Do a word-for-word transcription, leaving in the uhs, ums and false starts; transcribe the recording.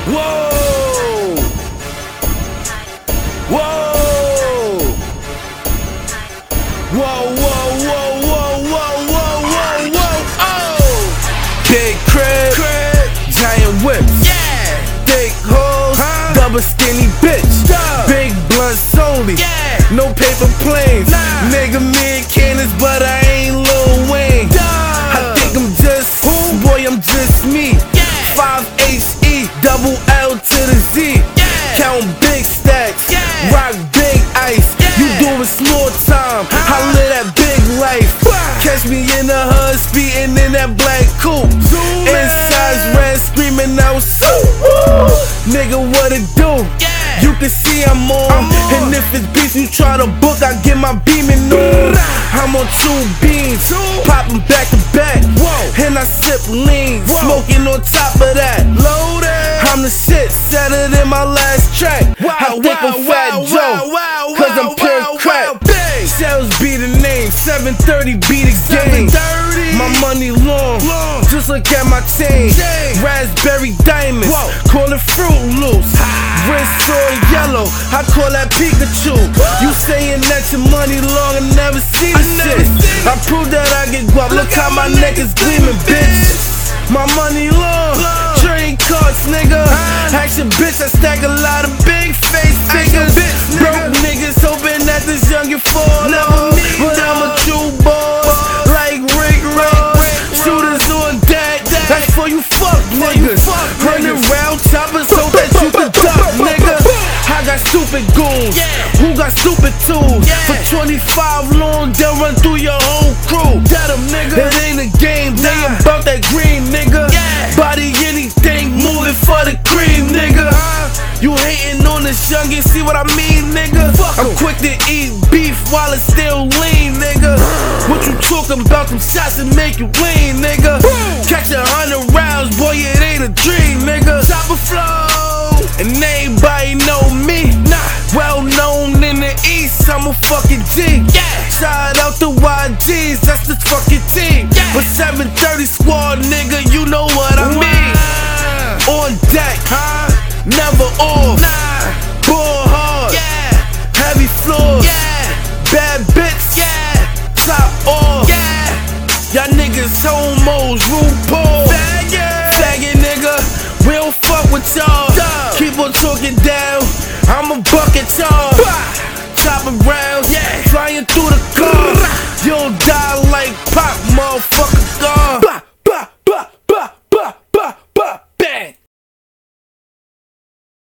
Whoa! Whoa! Whoa, whoa, whoa, whoa, whoa, whoa, whoa, whoa, oh! Big crib, crib, giant whips, yeah! Thick hoes, huh? Double skinny bitch, yeah. Big blunts only, yeah. No paper planes, nah. Nigga mid cannons, but I ain't Lil Wayne, yeah. I think I'm just, who? Boy, I'm just me, yeah. five H E, double L to the Z, yeah. Count big stacks, yeah. Rock big ice, yeah. You doing small time, huh? I live that big life. Catch me in the hood, speeding in that black coupe. Inside's red, screaming out, nigga, what it do? Yeah. You can see I'm on. I'm on. And if it's beef you try to book, I get my beaming on. I'm on two beans, popping back to back. Whoa. And I sip lean, whoa. Smoking on top of that. Loaded. I'm the shit, said it in my last track. Wow, I think wow, I'm Fat wow, Joe, wow, wow, cause I'm pure wow, crack. Wow, Shells be the name, seven thirty be the game. My money long, long, just look at my chain. Chain. Raspberry diamonds, whoa. Call it Fruit Loops. Ah. Wrist all yellow, I call that Pikachu. What? You saying that your money long and never see the I shit. I prove that I get guap, look, look how my neck is gleaming, bitch. My money long, long. Train carts, nigga. Ah. Ask your bitch, I stack a lot of big face figures. Bitch, broke niggas hoping that this young get fall off. But I'm a true boss, like Rick Ross. Shooters on deck, that's for you fuck niggas. Running round choppers so that you can duck, nigga. I got stupid goons, yeah. Who got stupid tools, yeah. For twenty-five long, they'll run through your whole crew. Get them, nigga. It ain't a game, nah. They about that green, nigga, yeah. Body anything, moving for the cream, nigga. uh, You hating on this youngin', see what I mean, nigga? Fuck I'm em. Quick to eat beef while it's still lean, nigga. What you talking about, them shots that make you lean, nigga? Catch a hundred rounds, boy, it ain't a dream, nigga. Chopper flow, and everybody know me. Nah, well known in the East, I'm a fucking G. Yeah. Shout out to Y Gs, that's the fucking team. Yeah. But seven thirty squad, nigga, you know what I mean. Wow. On deck, huh? Never on.